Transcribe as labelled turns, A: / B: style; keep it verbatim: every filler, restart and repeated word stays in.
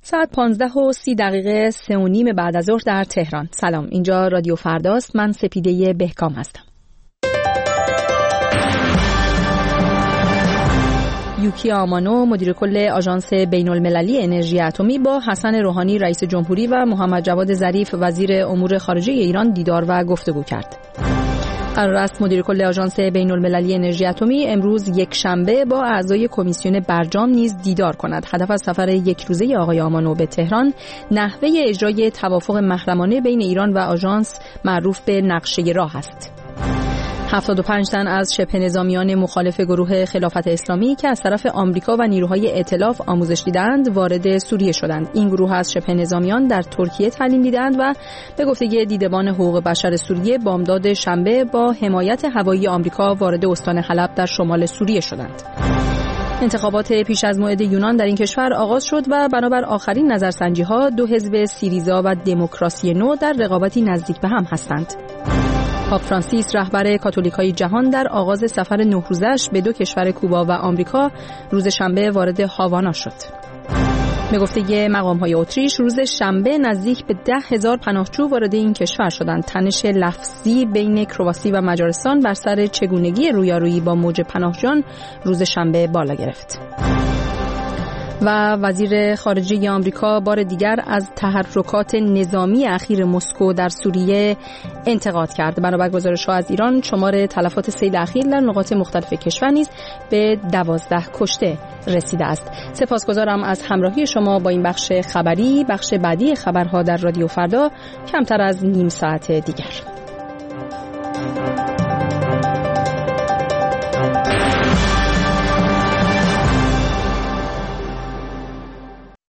A: ساعت پانزده و سی دقیقه سه و نیم بعد از ظهر در تهران. سلام، اینجا رادیو فرداست. من سپیده بهکام هستم. یوکی آمانو مدیر کل آژانس بین المللی انرژی اتمی با حسن روحانی رئیس جمهوری و محمد جواد ظریف وزیر امور خارجه ایران دیدار و گفتگو کرد. قرار است مدیر کل آژانس بین المللی انرژی اتمی امروز یک شنبه با اعضای کمیسیون برجام نیز دیدار کند. هدف از سفر یک روزه آقای آمانو به تهران نحوه اجرای توافق محرمانه بین ایران و آژانس معروف به نقشه راه است. هفتاد و پنج تن از شبه نظامیان مخالف گروه خلافت اسلامی که از طرف آمریکا و نیروهای ائتلاف آموزش دیدند وارد سوریه شدند. این گروه از شبه نظامیان در ترکیه تعلیم دیدند و به گفته دیدبان حقوق بشر سوریه بامداد شنبه با حمایت هوایی آمریکا وارد استان حلب در شمال سوریه شدند. انتخابات پیش از موعد یونان در این کشور آغاز شد و بنابر آخرین نظرسنجی‌ها دو حزب سیریزا و دموکراسی نو در رقابتی نزدیک به هم هستند. پاپ فرانسیس رهبر کاتولیکای جهان در آغاز سفر نه روزش به دو کشور کوبا و آمریکا روز شنبه وارد هاوانا شد. به گفته مقام‌های اتریش روز شنبه نزدیک به ده هزار پناهجو وارد این کشور شدند. تنش لفظی بین کرواسی و مجارستان بر سر چگونگی رویارویی با موج پناهجویان روز شنبه بالا گرفت. و وزیر خارجه آمریکا بار دیگر از تحرکات نظامی اخیر مسکو در سوریه انتقاد کرد. بنابر گزارش‌ها از ایران شمار تلفات سیل اخیر در نقاط مختلف کشور نیز به دوازده کشته رسیده است. سپاسگزارم از همراهی شما با این بخش خبری. بخش بعدی خبرها در رادیو فردا کمتر از نیم ساعت دیگر.